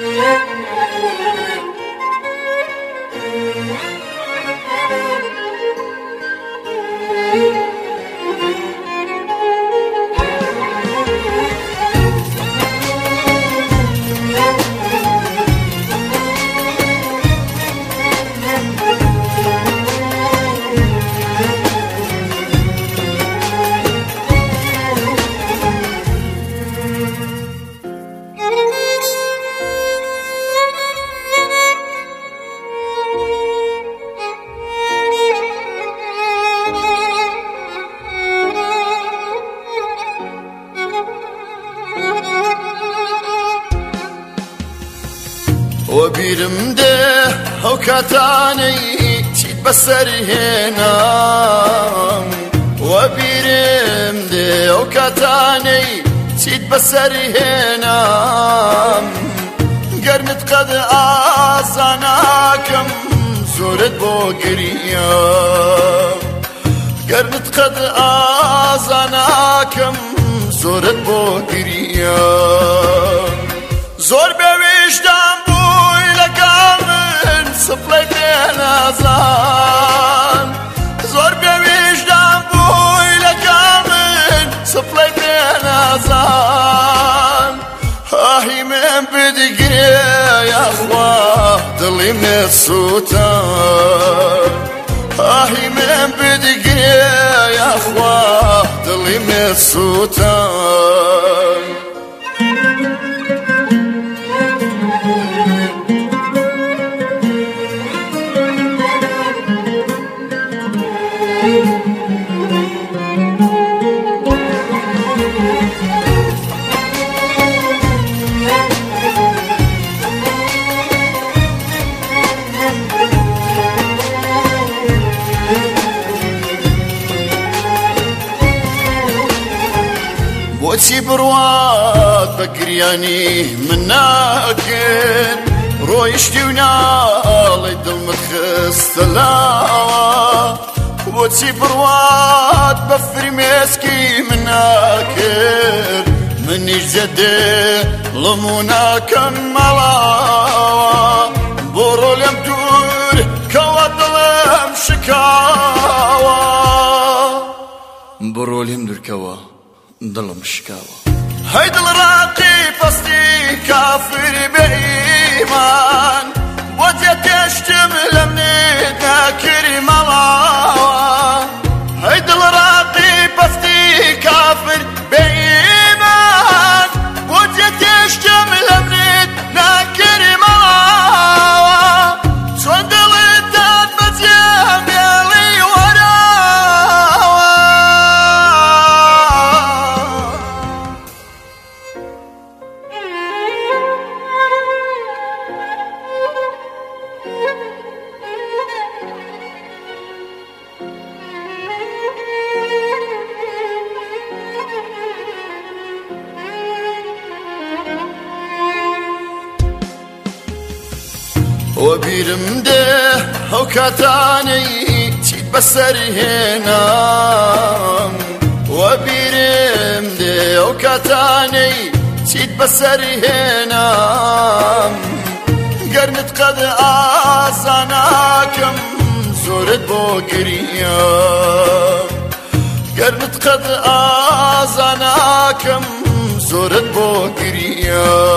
وبيرمده هو كاتاني تشيد بسر هنا وبيرمده هو كاتاني تشيد بسر هنا قرنت قد آساناكم زورت بوكريا قرنت قد آساناكم زورت بوكريا زور بويشدان صفلي بين أزان زور بويجدان بوي لكامل صفلي بين أزان هاي من بدقري يا أخوة ضلي من السوتان هاي من بدقري يا أخوة ضلي من السوتان بوتي برواد بكرياني من ناكر رويشتي ونالي دل متخص تلاوة بوتي برواد بفري مسكي من ناكر مني جدي لمونا كان ملاوة برو اليمدور كواد ظلم شكاوة برو اليمدور كوا ظلم شكاوة هيد الراقي فستي كافر بإيمان وجهك يشتمل من ذاكر ملاوة هيد الراقي فستي كافر بإيمان وجهك يشتمل من ذاكر ملاوة صندلتان بزيام يلي وراوة وبيرمده هو كاتاني تشيد بسر هنا وبيرمده هو كاتاني تشيد بسر هنا قرنت قد آساناكم زورت بوكريا قرنت قد آساناكم زورت بوكريا